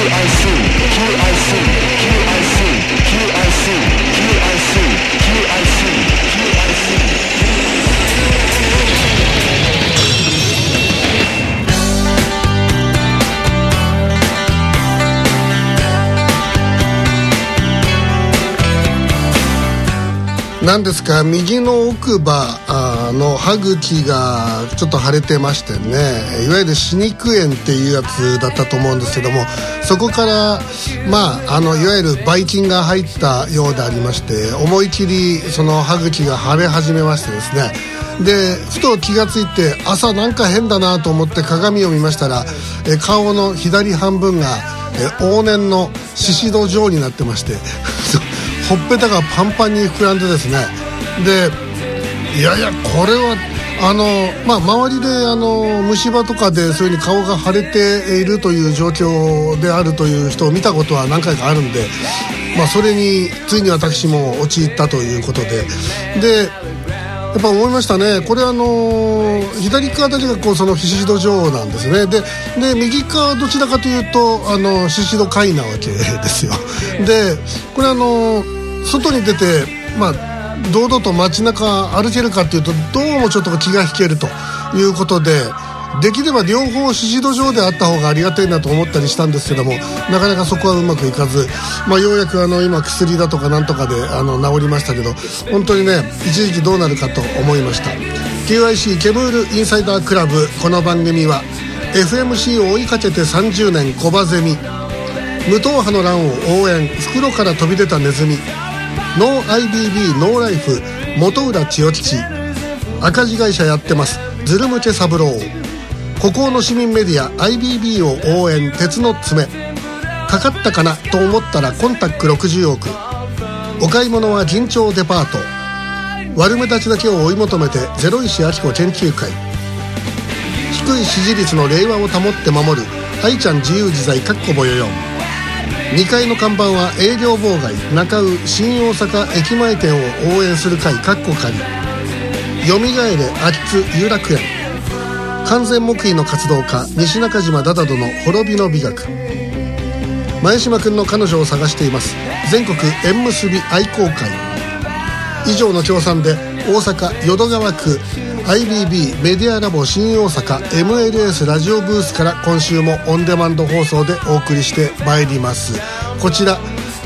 なんですか、右の奥歯の歯茎がちょっと腫れてましてね、いわゆる歯肉炎っていうやつだったと思うんですけども、そこからいわゆるばい菌が入ったようでありまして、思い切りその歯茎が腫れ始めましてですね、でふと気がついて、朝なんか変だなと思って鏡を見ましたら、顔の左半分が往年のシシド状になってましてほっぺたがパンパンに膨らんでですね、でいやいやこれは周りで虫歯とかでそういう風に顔が腫れているという状況であるという人を見たことは何回かあるんで、それについに私も陥ったということで、やっぱ思いましたね。これ左側だけがそのシシド状なんですね。で右側はどちらかというとシシド界なわけですよ。でこれ外に出て堂々と街中歩けるかっていうと、どうもちょっと気が引けるということで、できれば両方シシド状であった方がありがたいなと思ったりしたんですけども、なかなかそこはうまくいかず、ようやく今薬だとかなんとかで治りましたけど、本当にね一時期どうなるかと思いました。 QIC ケムールインサイダークラブ、この番組は FMC を追いかけて30年コバゼミ、無党派の乱を応援、袋から飛び出たネズミ、ノー IBB ノーライフ元浦千代吉、赤字会社やってますズルムチェ三郎、孤高の市民メディア IBB を応援鉄の爪、かかったかなと思ったらコンタック60億、お買い物は銀町デパート、悪目立ちだけを追い求めてゼロ石明子研究会、低い支持率の令和を保って守る愛ちゃん自由自在かっこぼよよん、2階の看板は営業妨害、中尾新大阪駅前店を応援する会かっこ仮、よみがえれ秋津有楽園、完全黙秘の活動家西中島ダダドの滅びの美学、前島くんの彼女を探しています全国縁結び愛好会、以上の協賛で大阪淀川区 IBB メディアラボ新大阪 MLS ラジオブースから今週もオンデマンド放送でお送りしてまいります。こちら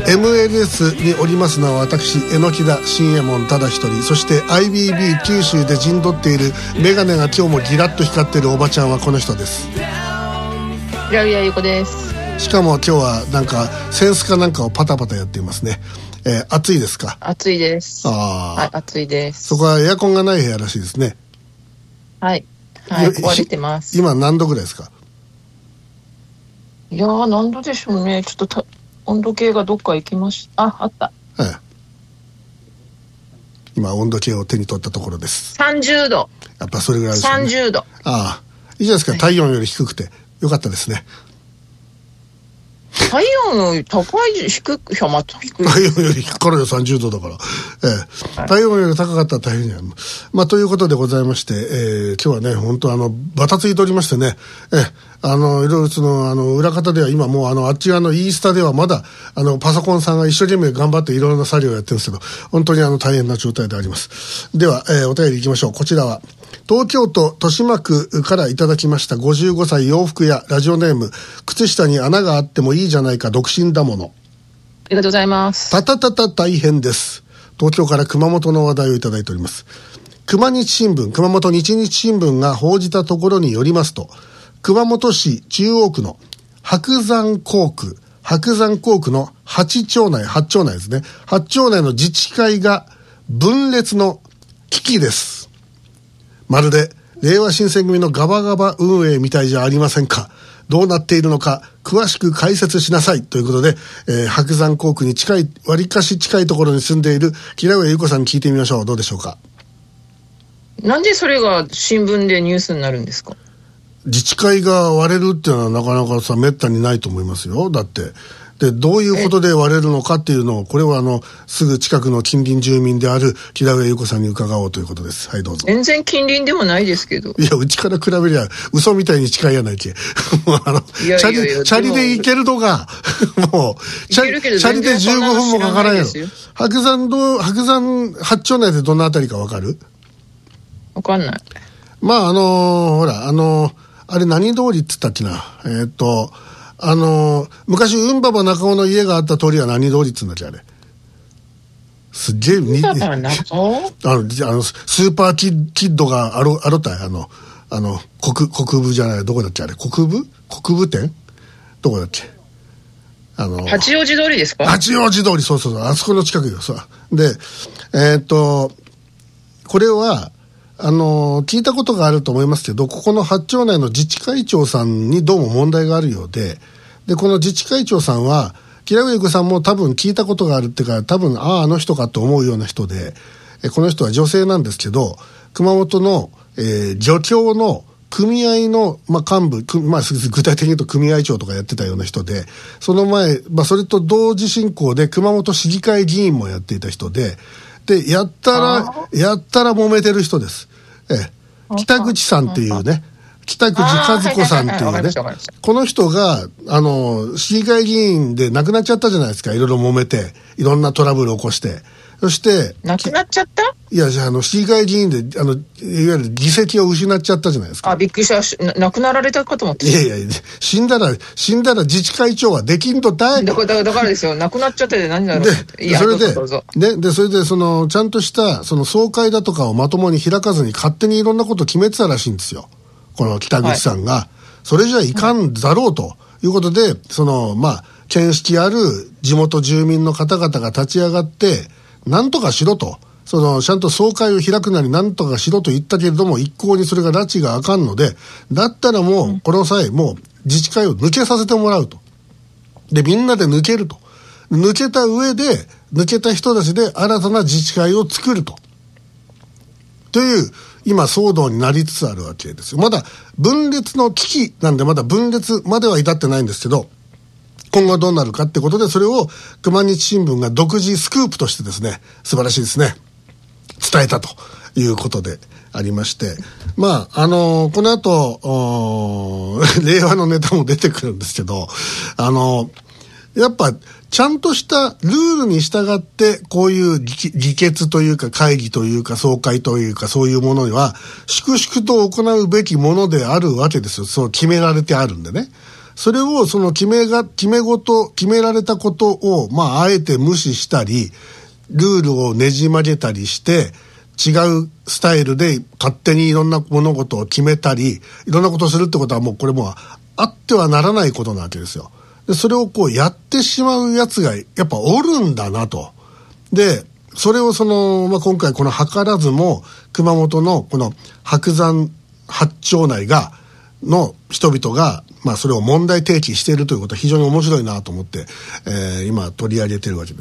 MLS におりますのは私榎田新右衛門ただ一人、そして IBB 九州で陣取っているメガネが今日もギラッと光っているおばちゃんはこの人です。 平上ゆう子です。 しかも今日はなんかセンスかなんかをパタパタやっていますね。暑いですか？ 暑いです。はい、暑いです。 そこはエアコンがない部屋らしいですね。 はい、壊れてます。 今何度ぐらいですか？ いやー何度でしょうね。ちょっと温度計がどっか行きました。あった。 今温度計を手に取ったところです。 30度。 やっぱそれぐらいですね。 30度。 いいじゃないですか、体温より低くてよかったですね。 体温より高い低く、また低い。 体温より低からよ30度だから、体温より高かったら大変じゃん。ということでございまして、今日はね本当バタついておりましてね、いろいろその裏方では今もうあっち側のイースタではまだパソコンさんが一生懸命頑張っていろいろな作業をやってるんですけど、本当に大変な状態であります。では、お便りいきましょう。こちらは東京都豊島区からいただきました55歳洋服屋、ラジオネーム靴下に穴があってもいいじゃないか独身だもの。 ありがとうございます。 大変です。東京から熊本の話題をいただいております。熊本日新聞が報じたところによりますと、熊本市中央区の白山港区の8町内ですね。8町内の自治会が分裂の危機です。まるで令和新選組のガバガバ運営みたいじゃありませんか。どうなっているのか詳しく解説しなさいということで、白山港区にわりかし近いところに住んでいる平上優子さんに聞いてみましょう。どうでしょうか。 なんでそれが新聞でニュースになるんですか？ 自治会が割れるっていうのはなかなかめったにないと思いますよ。だってでどういうことで割れるのかっていうのを、これはすぐ近くの近隣住民である木田上優子さんに伺おうということです。はい、どうぞ。 全然近隣でもないですけど。 いや、うちから比べりゃ嘘みたいに近いやないけ。チャリで行けるのがもうチャリで15分もかからんやろ。白山八丁内でどのあたりかわかる？ わかんない。 まあほらあれ何通りっつったっけな。昔運馬場中尾の家があった通りは何通りっつうんだっけあれ。すっげえ運馬場中尾？ スーパーキッドがあろたい国分じゃない、どこだっけあれ、国分店どこだっけ、 八王子通りですか？ 八王子通り、そうそうそう、あそこの近くよ。でこれは聞いたことがあると思いますけど、ここの八丁内の自治会長さんにどうも問題があるようで、この自治会長さんは木田上優子さんも多分聞いたことがあるっていうか、多分あの人かと思うような人で、この人は女性なんですけど、熊本の、漁協の組合の、幹部、具体的に言うと組合長とかやってたような人で、その前、それと同時進行で熊本市議会議員もやっていた人で、やったら揉めてる人です。北口さんっていうね、北口和子さんっていうね、この人が市議会議員で亡くなっちゃったじゃないですか。いろいろ揉めて、いろんなトラブルを起こして、そして亡くなっちゃった？ いや、じゃあ市議会議員でいわゆる議席を失っちゃったじゃないですか。 びっくりした。亡くなられたかと思って。 いや死んだら自治会長はできんとだい。 だからですよ。亡くなっちゃって何だろうって。 それでちゃんとした総会だとかをまともに開かずに勝手にいろんなことを決めてたらしいんですよ。この北口さんが、それじゃいかんだろうということで、見識ある地元住民の方々が立ち上がって、なんとかしろと、ちゃんと総会を開くなりなんとかしろと言ったけれども、一向にそれが拉致があかんので、だったらもうこの際もう自治会を抜けさせてもらうと。で、みんなで抜けると。抜けた上で、抜けた人たちで新たな自治会を作ると。という今騒動になりつつあるわけですよ。まだ分裂の危機なんで、まだ分裂までは至ってないんですけど、今後どうなるかってことで、それを熊日新聞が独自スクープとしてですね、素晴らしいですね、伝えたということでありまして、この後令和のネタも出てくるんですけど、やっぱちゃんとしたルールに従ってこういう議決というか会議というか総会というかそういうものには粛々と行うべきものであるわけですよ。そう決められてあるんでね。それを決められたことをあえて無視したり、ルールをねじ曲げたりして違うスタイルで勝手にいろんな物事を決めたり、いろんなことをするってことはもうこれもあってはならないことなわけですよ。でそれをやってしまうやつがやっぱおるんだなと。でそれを今回この図らずも熊本のこの白山八丁内の人々がそれを問題提起しているということは非常に面白いなと思って、今取り上げているわけです。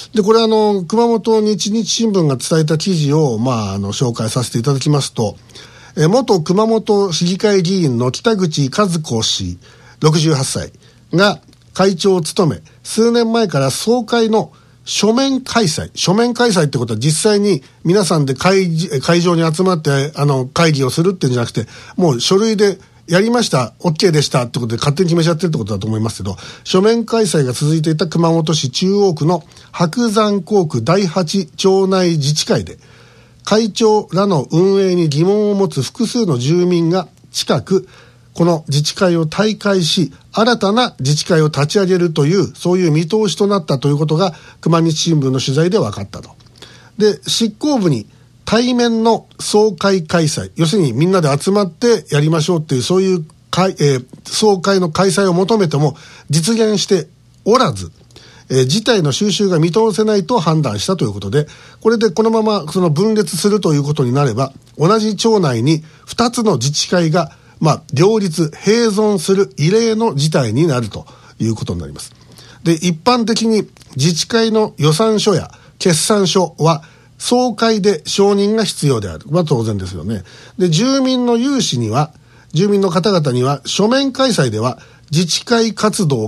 でこれ熊本日日新聞が伝えた記事を紹介させていただきますと、元熊本市議会議員の北口和子氏68歳が会長を務め、数年前から総会の書面開催ってことは実際に皆さんで会場に集まって会議をするっていうんじゃなくて、もう書類でやりました OK でしたってことで勝手に決めちゃってるってことだと思いますけど、書面開催が続いていた熊本市中央区の白山港区第八町内自治会で、会長らの運営に疑問を持つ複数の住民が近くこの自治会を退会し、新たな自治会を立ち上げるという、そういう見通しとなったということが熊日新聞の取材で分かったと。で執行部に対面の総会開催、要するにみんなで集まってやりましょうっていう、そういう総会の開催を求めても実現しておらず、事態の収拾が見通せないと判断したということで、これでこのまま分裂するということになれば、同じ町内に2つの自治会が両立併存する異例の事態になるということになります。で一般的に自治会の予算書や決算書は総会で承認が必要である。当然ですよね。で住民の方々には書面開催では自治会活動が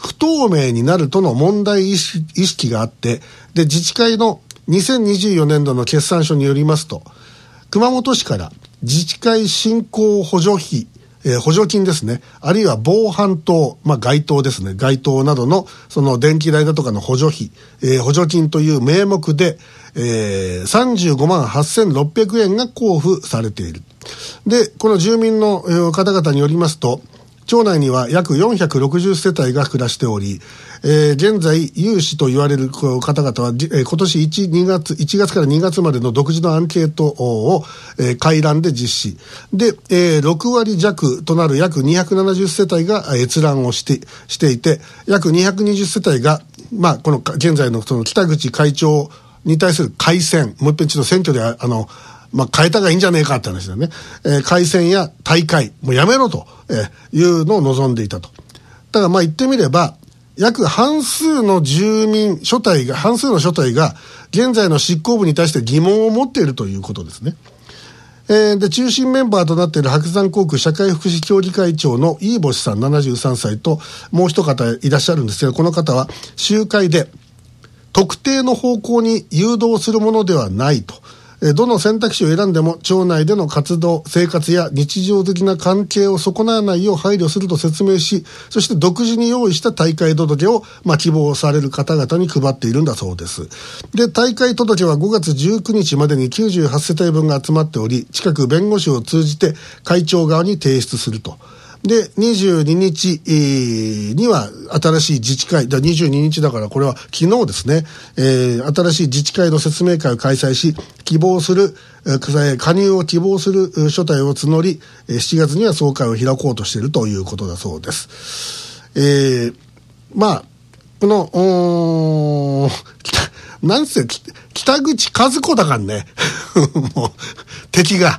不透明になるとの問題意識があって、で自治会の2024年度の決算書によりますと、熊本市から自治会振興補助費、補助金ですね、あるいは防犯灯、街灯ですね、街灯などのその電気代だとかの補助費、補助金という名目で、35万8600円が交付されている。でこの住民の方々によりますと、町内には約460世帯が暮らしており、現在有志と言われる方々は、今年1月から2月までの独自のアンケートを、回覧で実施で、6割弱となる約270世帯が閲覧をしていて、約220世帯が、この現在のその北口会長に対する改選、もう一遍ちょっと選挙で変えたがいいんじゃねえかって話だね。改選や退会、もうやめろというのを望んでいたと。だから言ってみれば、約半数の所帯が現在の執行部に対して疑問を持っているということですね。で中心メンバーとなっている白山航空社会福祉協議会長の飯星さん73歳ともう一方いらっしゃるんですけど、この方は集会で特定の方向に誘導するものではないと、どの選択肢を選んでも町内での活動、生活や日常的な関係を損なわないよう配慮すると説明し、そして独自に用意した退会届を、希望される方々に配っているんだそうです。で、退会届は5月19日までに98世帯分が集まっており、近く弁護士を通じて会長側に提出すると。で、22日には新しい自治会、22日だからこれは昨日ですね、新しい自治会の説明会を開催し、加入を希望する所帯を募り、7月には総会を開こうとしているということだそうです。この、なんせ北口和子だからね。もう、敵が。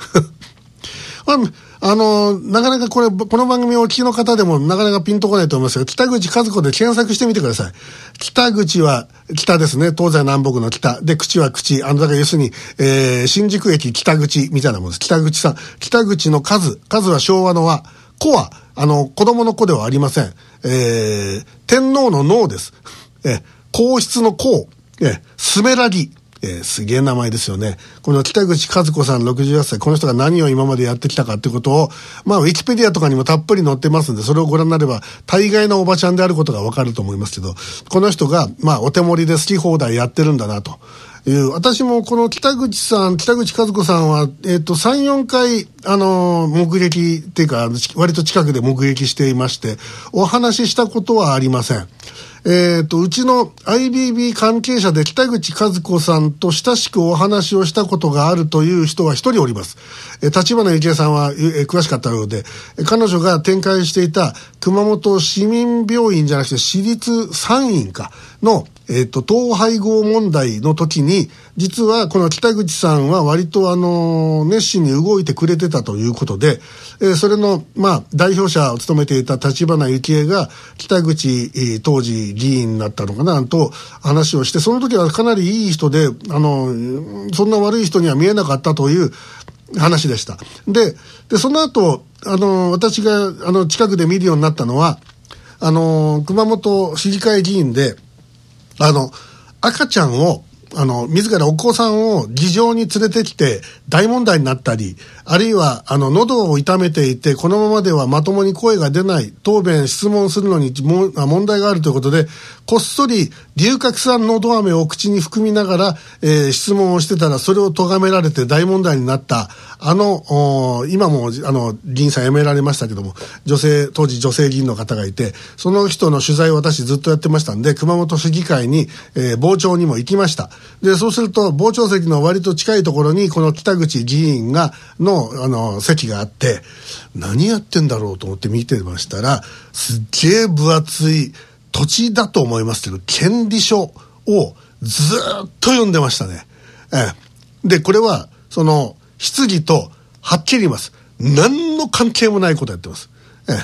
なかなかこの番組をお聞きの方でもなかなかピンとこないと思いますが、北口和子で検索してみてください。北口は北ですね。東西南北の北。で、口は口。だから要するに、新宿駅北口みたいなものです。北口さん。北口の数は昭和の和。子は、子供の子ではありません。天皇の皇です。皇室の皇。すべらぎ。すげえ名前ですよね。この北口和子さん68歳、この人が何を今までやってきたかってことを、ウィキペディアとかにもたっぷり載ってますんで、それをご覧になれば、大概のおばちゃんであることがわかると思いますけど、この人が、お手盛りで好き放題やってるんだな、という。私もこの北口和子さんは、3、4回、目撃っていうか、割と近くで目撃していまして、お話ししたことはありません。うちの IBB 関係者で北口和子さんと親しくお話をしたことがあるという人は一人おります。立花幸恵さんは、詳しかったようで、彼女が展開していた熊本市民病院じゃなくて私立産院の統廃合問題の時に、実はこの北口さんは割と熱心に動いてくれてたということで、それの代表者を務めていた立花幸恵が北口当時議員になったのかなと話をして、その時はかなりいい人で、そんな悪い人には見えなかったという話でした。でその後私が近くで見るようになったのは熊本市議会議員で赤ちゃんを自らお子さんを議場に連れてきて大問題になったり、あるいは喉を痛めていてこのままではまともに声が出ない、答弁質問するのに問題があるということで、こっそり龍角散のど飴を口に含みながら、質問をしてたらそれを咎められて大問題になった今も議員さん辞められましたけども、当時女性議員の方がいて、その人の取材を私ずっとやってましたんで、熊本市議会に、傍聴にも行きました。でそうすると傍聴席の割と近いところにこの北口議員の席があって、何やってんだろうと思って見てましたら、すっげえ分厚い土地だと思いますけど権利書をずっと読んでましたね。でこれはその質疑とはっきり言います、何の関係もないことやってます。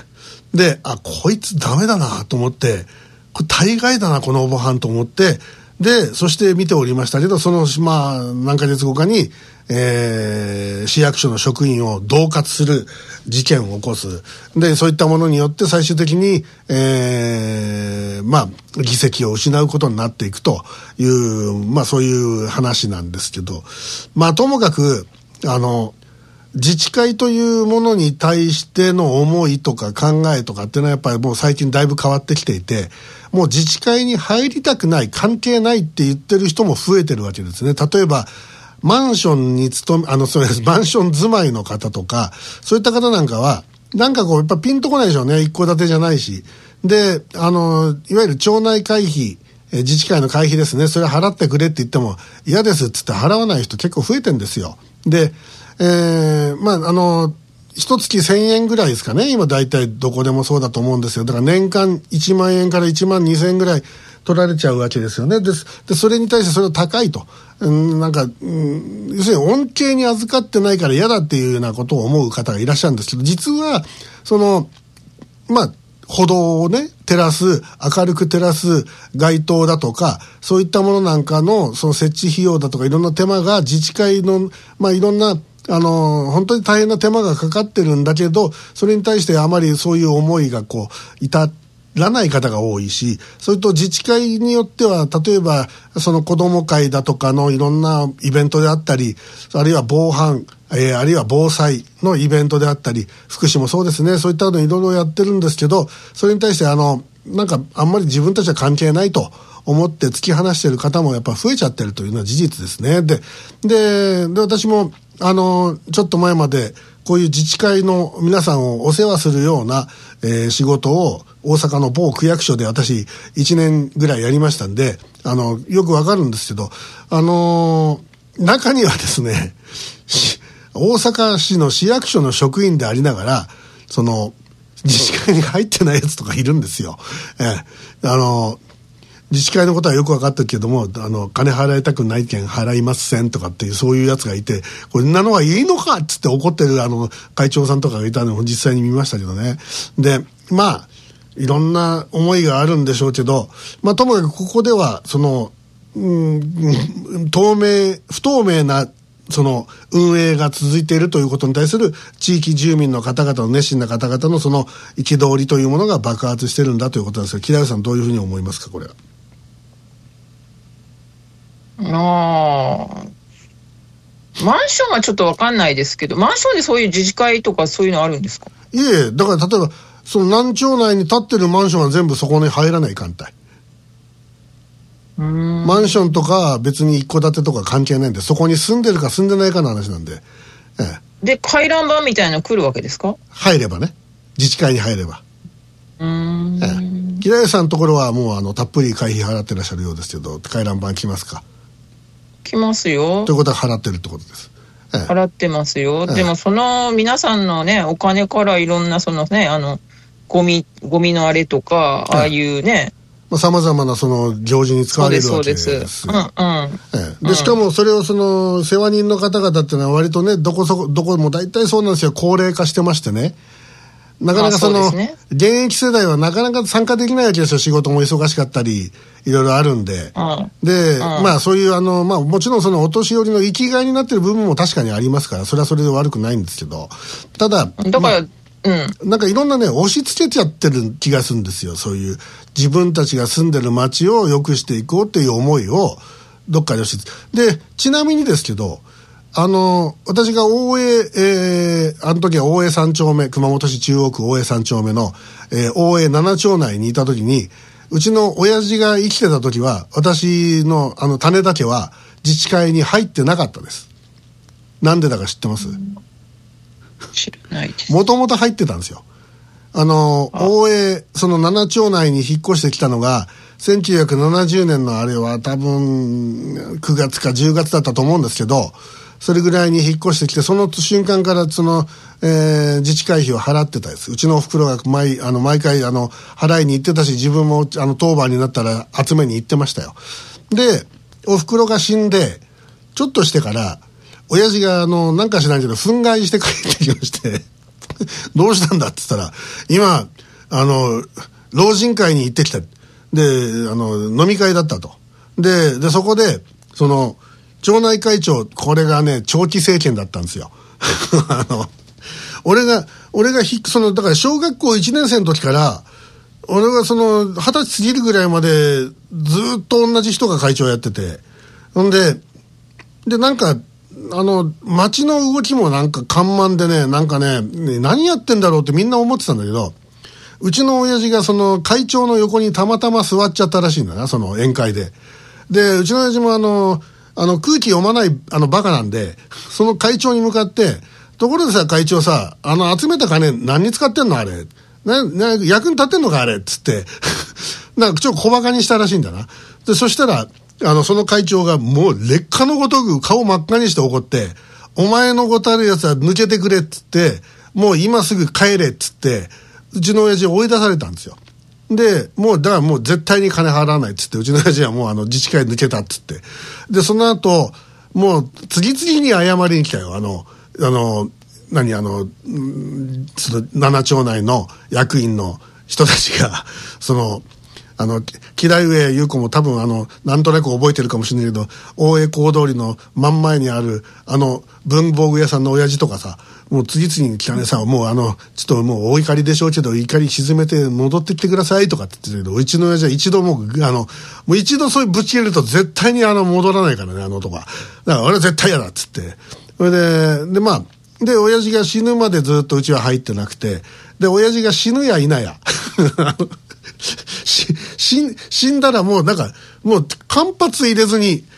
でこいつダメだなと思って、これ大概だなこのおばはんと思って、 でそして見ておりましたけど、その何ヶ月後かに、市役所の職員を恫喝する事件を起こす。でそういったものによって最終的に、議席を失うことになっていくという、そういう話なんですけど、ともかく自治会というものに対しての思いとか考えとかっていうのはやっぱりもう最近だいぶ変わってきていて、もう自治会に入りたくない、関係ないって言ってる人も増えてるわけですね。例えばマンションにマンション住まいの方とか、そういった方なんかはなんかやっぱピンとこないでしょうね。一戸建てじゃないし。でいわゆる町内会費、自治会の会費ですね、それ払ってくれって言っても嫌ですっつって払わない人結構増えてんですよ。で一月1000円ぐらいですかね、今大体どこでもそうだと思うんですよ。だから年間1万円から1万2000円ぐらい取られちゃうわけですよね。でそれに対してそれは高いと、要するに恩恵に預かってないから嫌だっていうようなことを思う方がいらっしゃるんですけど、実は歩道をね照らす、明るく照らす街灯だとか、そういったものなんかのその設置費用だとかいろんな手間が自治会のいろんな本当に大変な手間がかかってるんだけど、それに対してあまりそういう思いが至らない方が多いし、それと自治会によっては例えばその子ども会だとかのいろんなイベントであったり、あるいは防犯、あるいは防災のイベントであったり、福祉もそうですね、そういったのいろいろやってるんですけど、それに対してなんかあんまり自分たちは関係ないと思って突き放している方もやっぱ増えちゃってるというのは事実ですね。で私もちょっと前までこういう自治会の皆さんをお世話するような、仕事を大阪の某区役所で私1年ぐらいやりましたんで、よくわかるんですけど、中にはですね、大阪市の市役所の職員でありながらその自治会に入ってないやつとかいるんですよ。自治会のことはよく分かってるけども、金払いたくないけん払いませんとかっていうそういうやつがいて、これなのはいいのかっつって怒ってる会長さんとかがいたのを実際に見ましたけどね。でいろんな思いがあるんでしょうけど、ともかくここではその不透明なその運営が続いているということに対する地域住民の方々の熱心な方々のその憤りというものが爆発してるんだということなんですが、木田さんどういうふうに思いますか、これは。 マンションはちょっと分かんないですけど、マンションでそういう自治会とかそういうのあるんですか？ いえ、だから例えばその南町内に建ってるマンションは全部そこに入らない艦隊。マンションとか別に一戸建てとか関係ないんで、そこに住んでるか住んでないかの話なんで、 で回覧板みたいなの来るわけですか？ 入ればね、自治会に入れば。木田さんのところはもうたっぷり会費払ってらっしゃるようですけど、回覧板来ますか？来ますよ。 ということは払ってるってことです。 払ってますよ。でもその皆さんのねお金からいろんなそのねゴミのあれとか、ああいうね、 さまざまなその行事に使われるわけです。 そうです。 でしかもそれをその世話人の方々っていうのは割とねどこも大体そうなんですよ、高齢化してましてね、なかなかその現役世代はなかなか参加できないわけですよ。仕事も忙しかったりいろいろあるんで、でそういうもちろんそのお年寄りの生きがいになってる部分も確かにありますから、それはそれで悪くないんですけど、ただだからなんかいろんなね押し付けちゃってる気がするんですよ。そういう自分たちが住んでる街を良くしていこうっていう思いをどっかで押し付けで、ちなみにですけど私が大江、あの時は大江3丁目、熊本市中央区大江3丁目の、大江7町内にいた時に、うちの親父が生きてた時は私の種田家は自治会に入ってなかったです。なんでだか知ってます？ 知らないです。 もともと入ってたんですよ。大江その7町内に引っ越してきたのが1970年のあれは多分9月か10月だったと思うんですけど、それぐらいに引っ越してきて、その瞬間からその、自治会費を払ってたです。うちのお袋が毎回払いに行ってたし、自分も当番になったら集めに行ってましたよ。でお袋が死んでちょっとしてから親父がなんか知らんけど憤慨して帰ってきましてどうしたんだって言ったら、今老人会に行ってきた。で飲み会だったと。 で、そこで、町内会長、これがね、長期政権だったんですよ。俺が、だから小学校1年生の時から、俺が20歳過ぎるぐらいまで、ずっと同じ人が会長やってて、ほんで、なんか、街の動きもなんか緩慢でね、なんかね、何やってんだろうってみんな思ってたんだけど、うちの親父が会長の横にたまたま座っちゃったらしいんだな、その宴会で。で、うちの親父も空気読まないバカなんで、その会長に向かって、ところでさ、会長さ、集めた金何に使ってんのあれ。役に立ってんのかあれっつって。なんかちょっと小馬鹿にしたらしいんだな。で、そしたら、その会長がもう劣化のごとく顔真っ赤にして怒って、お前のごたるやつは抜けてくれっつって、もう今すぐ帰れっつって、うちの親父追い出されたんですよ。で、だからもう絶対に金払わないっつって、うちの親父はもう自治会抜けたっつって。で、その後、もう次々に謝りに来たよ。七町内の役員の人たちが、木田上優子も多分なんとなく覚えてるかもしれないけど、大江講通りの真ん前にある、文房具屋さんの親父とかさ、もう次々に来たねさ、もうちょっともうお怒りでしょうけど、怒り沈めて戻ってきてくださいとかって言ってたけど、うちの親父は一度もう一度そういうぶち切れると絶対に戻らないからね、男は。だから俺は絶対嫌だっつって。それで、親父が死ぬまでずっとうちは入ってなくて、で、親父が死ぬや否や、死んだらもうもう間髪入れずに、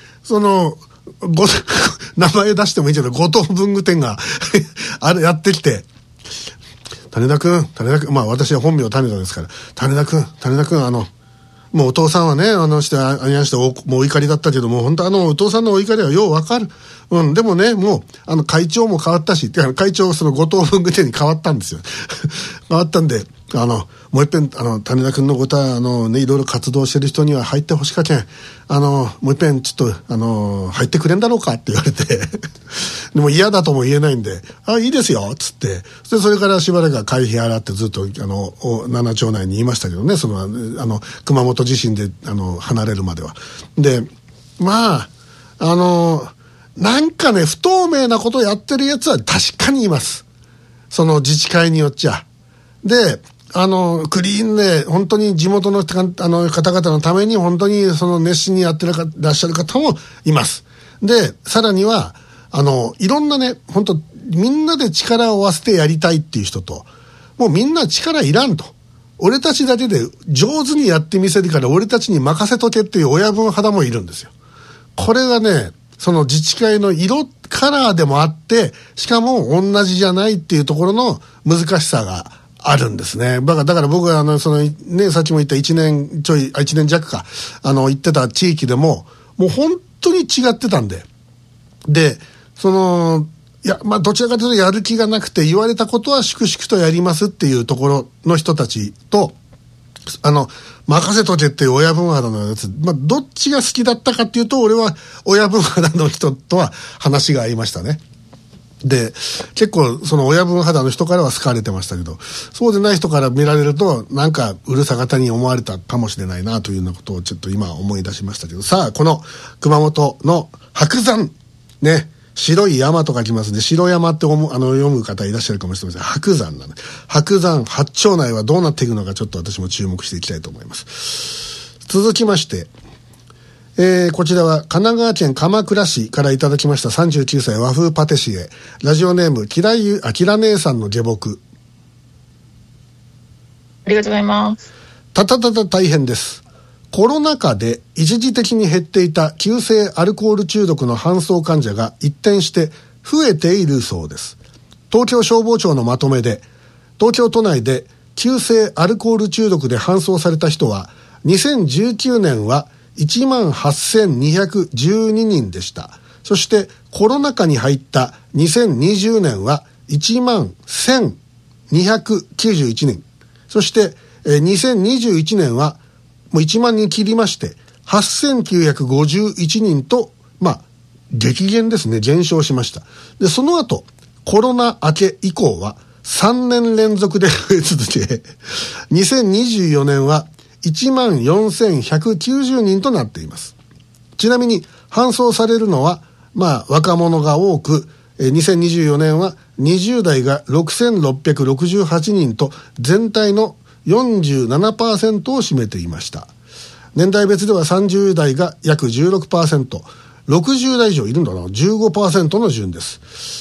名前出してもいいけど、後藤文具店がやってきて、種田くん、まあ私は本名種田ですから、種田くん、もうお父さんはね、あにゃんしてもうお怒りだったけども、本当お父さんのお怒りはようわかる。でもね、もう、会長も変わったし、会長、後藤文具店に変わったんですよ。変わったんで、もう一遍、種田くんのことは、いろいろ活動してる人には入ってほしかけん。もう一遍、ちょっと、入ってくれんだろうかって言われて。でも嫌だとも言えないんで、いいですよ、つって。それからしばらくは会費払ってずっと、七町内にいましたけどね、熊本地震で、離れるまでは。で、まあ、なんかね、不透明なことをやってるやつは確かにいます。その自治会によっちゃ。で、クリーンで、本当に地元の方々のために本当に熱心にやってらっしゃる方もいます。で、さらには、いろんなね、本当みんなで力を合わせてやりたいっていう人と、もうみんな力いらんと。俺たちだけで上手にやってみせるから俺たちに任せとけっていう親分肌もいるんですよ。これがね、その自治会のカラーでもあって、しかも同じじゃないっていうところの難しさがあるんですね。だから僕はさっきも言った1年弱か、行ってた地域でも、もう本当に違ってたんで。で、どちらかというとやる気がなくて言われたことは粛々とやりますっていうところの人たちと、任せとけっていう親分肌のやつ、どっちが好きだったかっていうと、俺は親分肌の人とは話が合いましたね。で、結構その親分肌の人からは好かれてましたけど、そうでない人から見られると、なんかうるさ型に思われたかもしれないなというようなことをちょっと今思い出しましたけど、さあ、この熊本の白山、ね、白い山と書きますね。白山って読む方いらっしゃるかもしれません。白山なの。白山八町内はどうなっていくのかちょっと私も注目していきたいと思います。続きまして、こちらは神奈川県鎌倉市からいただきました39歳和風パティシエ。ラジオネームキラ姉さんの下僕。 ありがとうございます。 大変です。コロナ禍で一時的に減っていた急性アルコール中毒の搬送患者が一転して増えているそうです。東京消防庁のまとめで、東京都内で急性アルコール中毒で搬送された人は2019年は18,212 人でした。そしてコロナ禍に入った2020年は11,291 人。そして2021年はもう1万人切りまして、8,951 人と、激減ですね、減少しました。で、その後、コロナ明け以降は3年連続で増え続け、2024年は14,190 人となっています。 ちなみに搬送されるのは若者が多く、2024年は20代が6668人と全体の 47% を占めていました。年代別では30代が約 16%、60代以上いるんだな、 15% の順です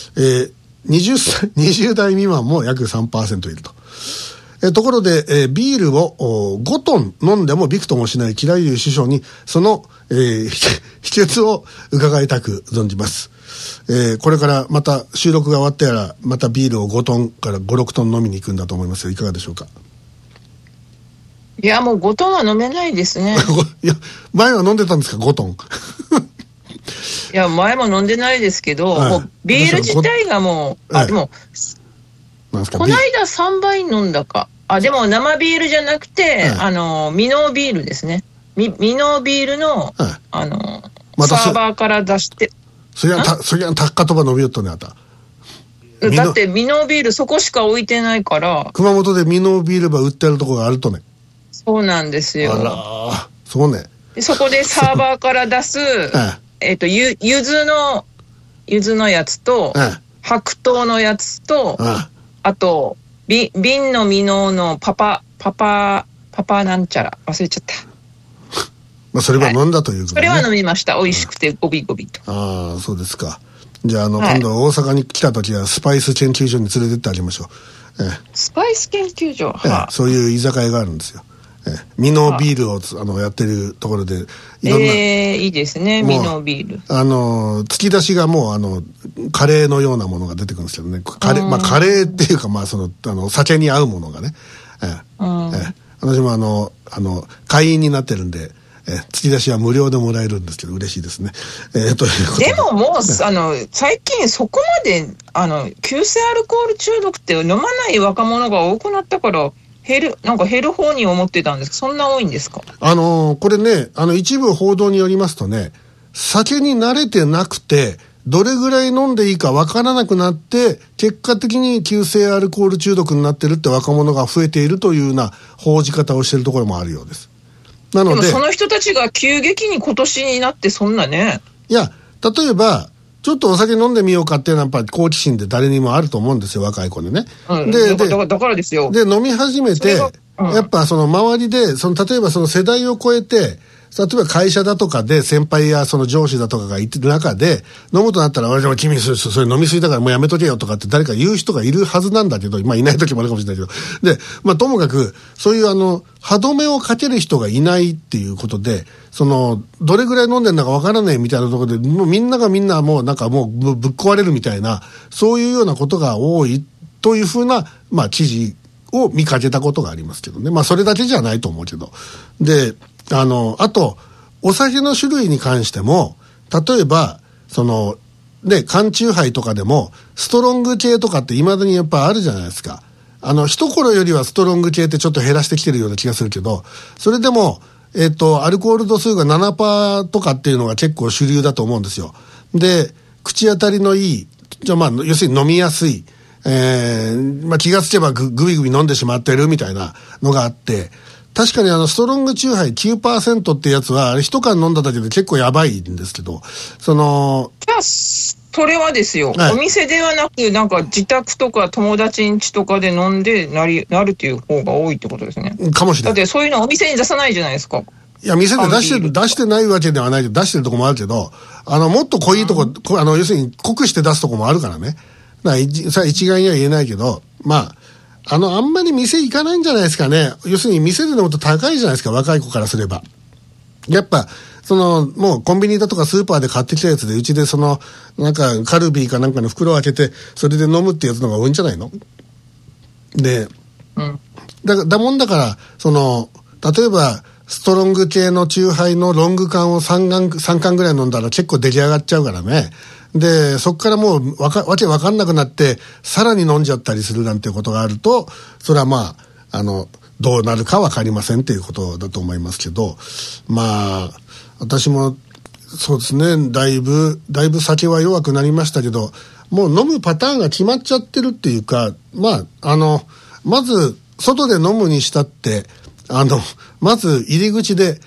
。20代未満も約 3% いると。ところで、ビールを5トン飲んでもびくともしない吉良由首相にその、秘訣を伺いたく存じます。これからまた収録が終わってからまたビールを5トンから5、6トン飲みに行くんだと思いますが、いかがでしょうか。 いや、もう5トンは飲めないですね。 いや、前は飲んでたんですか、5トン。 いや、前も飲んでないですけど、もうビール自体がもう、でも、この間3杯飲んだか。でも生ビールじゃなくて、ミノービールですね。ミノービールの、サーバーから出して。 そりゃタッカとば伸びよっとね、あた。 だってミノービールそこしか置いてないから。 熊本でミノービールば売ってあるところがあるとね。 そうなんですよ。 あら、そうね。 でそこでサーバーから出す、ゆずのやつと、白桃のやつと、あと、瓶のミノーのパパなんちゃら忘れちゃった。 それは飲んだということね。 それは飲みました。美味しくてゴビゴビと。 ああ、そうですか。じゃあ今度大阪に来た時はスパイス研究所に連れてってあげましょう。 スパイス研究所、 そういう居酒屋があるんですよ。ミノービールをやってるところでいろんな、 いいですね、ミノービール。 突き出しがもうカレーのようなものが出てくるんですけどね。カレーっていうか酒に合うものがね。私も会員になってるんで、突き出しは無料でもらえるんですけど嬉しいですね。ということでももう最近そこまで急性アルコール中毒って飲まない若者が多くなったから減る方に思ってたんですけど、そんな多いんですか？ これね、一部報道によりますとね、酒に慣れてなくてどれぐらい飲んでいいかわからなくなって結果的に急性アルコール中毒になってるって若者が増えているというような報じ方をしているところもあるようです。なので、 でもその人たちが急激に今年になってそんなね。 いや、例えばちょっとお酒飲んでみようかっていうのはやっぱり好奇心で誰にもあると思うんですよ、若い子でね。 だからですよ。 で飲み始めて、やっぱ周りで例えば世代を超えて、例えば会社だとかで先輩や上司だとかがいる中で飲むとなったら、俺でも君それ飲みすぎだからもうやめとけよとかって誰か言う人がいるはずなんだけど、いない時もあるかもしれないけど、でともかくそういう歯止めをかける人がいないっていうことで、どれぐらい飲んでんだかわからないみたいなところで、もうみんなもうぶっ壊れるみたいな、そういうようなことが多いというふうな記事を見かけたことがありますけどね。それだけじゃないと思うけど。であとお酒の種類に関しても、例えば缶チューハイとかでもストロング系とかって未だにやっぱあるじゃないですか。一頃よりはストロング系ってちょっと減らしてきてるような気がするけど、それでもアルコール度数が 7% とかっていうのが結構主流だと思うんですよ。で口当たりのいい、要するに飲みやすい、気がつけばぐびぐび飲んでしまってるみたいなのがあって、確かにストロングチューハイ 9% ってやつはあれ一缶飲んだだけで結構やばいんですけど、じゃあそれはですよ、お店ではなく自宅とか友達ん家とかで飲んでなるっていう方が多いってことですね。 かもしれない。 だってそういうのお店に出さないじゃないですか。 いや、店で出してないわけではないけど、出してるとこもあるけど、もっと濃いとこ、要するに濃くして出すとこもあるからね。一概には言えないけど、あんまり店行かないんじゃないですかね。要するに店で飲むと高いじゃないですか、若い子からすれば。やっぱ、もうコンビニだとかスーパーで買ってきたやつで、うちでカルビーかなんかの袋を開けて、それで飲むってやつのが多いんじゃないの？で、だもんだから、例えば、ストロング系のチューハイのロング缶を3缶ぐらい飲んだら結構出来上がっちゃうからね。でそこからもうわけわかんなくなってさらに飲んじゃったりするなんていうことがあると、それはどうなるかわかりませんっていうことだと思いますけど、私もそうですね、だいぶ酒は弱くなりましたけど、もう飲むパターンが決まっちゃってるっていうか、まず外で飲むにしたってまず入り口で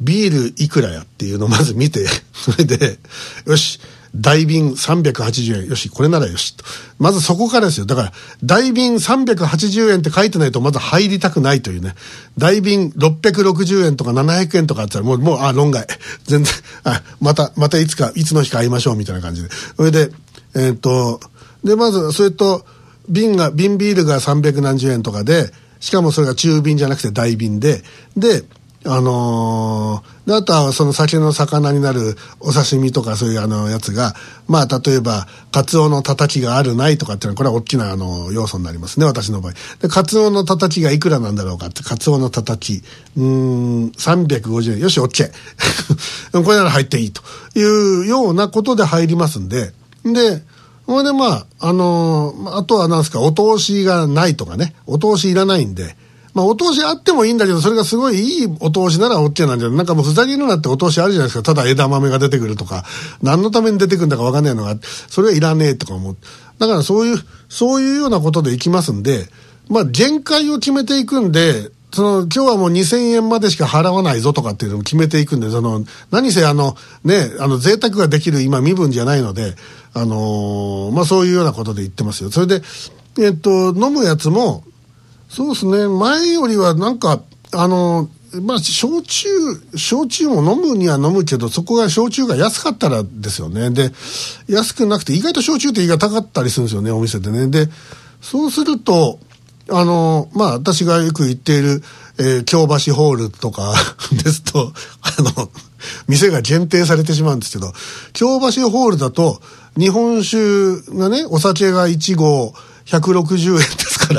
ビールいくらやっていうのをまず見て、それで、よし、大瓶380円。よし、これならよしと。まずそこからですよ。だから、大瓶380円って書いてないとまず入りたくないというね。大瓶660円とか700円とかあったら論外。全然、またいつの日か会いましょうみたいな感じで。それで、で、まず、それと、瓶ビールが300何十円とかで、しかもそれが中瓶じゃなくて大瓶で、で、あとはその酒の魚になるお刺身とかそういうやつが、まあ例えば、カツオのたたきがあるないとかっていうのは、これは大きな要素になりますね、私の場合。で、カツオのたたきがいくらなんだろうかって、カツオのたたき、350円。よし、OK。これなら入っていいというようなことで入りますんで、で、それでまあ、あとはなんですか、お通しがないとかね、お通しいらないんで、まあ、お通しあってもいいんだけど、それがすごいいいお通しなら OK なんじゃない。なんかもうふざけるなってお通しあるじゃないですか。ただ枝豆が出てくるとか、何のために出てくるんだか分かんないのが、それはいらねえとか思う。だからそういうようなことでいきますんで、まあ、限界を決めていくんで、今日はもう2000円までしか払わないぞとかっていうのを決めていくんで、何せ贅沢ができる今身分じゃないので、まあ、そういうようなことで言ってますよ。それで、飲むやつも、そうですね、前よりはなんか、まあ、焼酎も飲むには飲むけど、そこが焼酎が安かったらですよね。で、安くなくて、意外と焼酎って意外と高かったりするんですよね、お店でね。で、そうすると、まあ、私がよく行っている、京橋ホールとかですと、店が限定されてしまうんですけど、京橋ホールだと、日本酒がね、お酒が1合160円ですから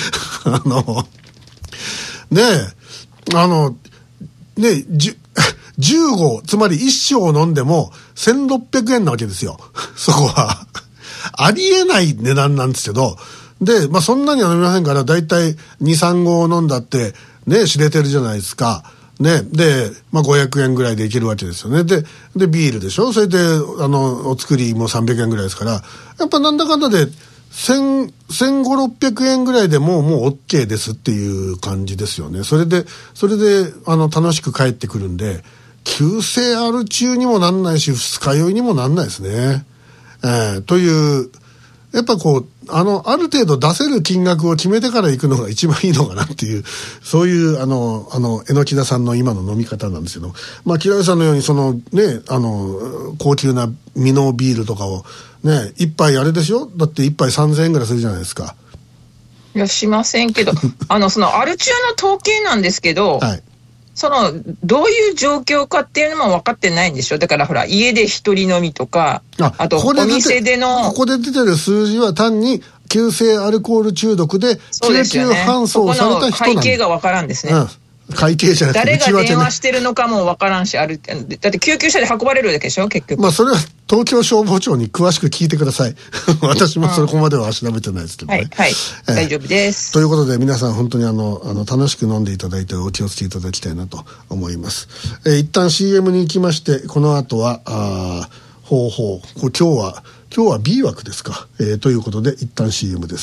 、10合、つまり1升飲んでも1600円なわけですよ。そこは。ありえない値段なんですけど、で、まあ、そんなには飲みませんから、だいたい2、3合飲んだって、ね、知れてるじゃないですか。ね。で、まあ、500円ぐらいでいけるわけですよね。で、ビールでしょ。それで、お作りも300円ぐらいですから、やっぱなんだかんだで、1500、600円ぐらいでもう OK ですっていう感じですよね。それで、楽しく帰ってくるんで、急性アル中にもなんないし、二日酔いにもなんないですね。という、やっぱこう、ある程度出せる金額を決めてから行くのが一番いいのかなっていう、そういう、榎木田さんの今の飲み方なんですけど、まあ、木田さんのように、高級なミノビールとかを、ね、一杯あれでしょ？だって一杯3000円ぐらいするじゃないですか。 いや、しませんけど、アル中の統計なんですけど、はい。どういう状況かっていうのも分かってないんでしょ。だからほら、家で一人飲みとか、あとお店での。ここで出てる数字は単に急性アルコール中毒で救急搬送された人なんです。 背景が分からんですね。 会計じゃなくて誰が電話してるのかも分からんし、だって救急車で運ばれるわけでしょ、結局。 まあ、それは東京消防庁に詳しく聞いてください。私もそこまでは調べてないですけどね。 はい、大丈夫です。 ということで、皆さん本当に楽しく飲んでいただいてお気をつけいただきたいなと思います。一旦 CM に行きまして、この後は、今日は B 枠ですか。ということで、一旦 CM です。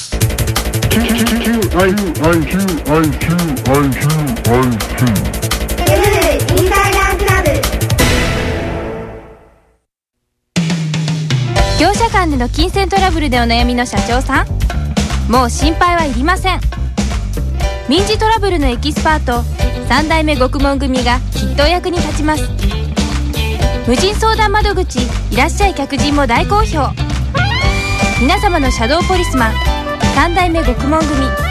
業者間での金銭トラブルでお悩みの社長さん、もう心配はいりません。民事トラブルのエキスパート3代目獄門組がきっとお役に立ちます。無人相談窓口いらっしゃい客人も大好評。皆様のシャドーポリスマン3代目獄門組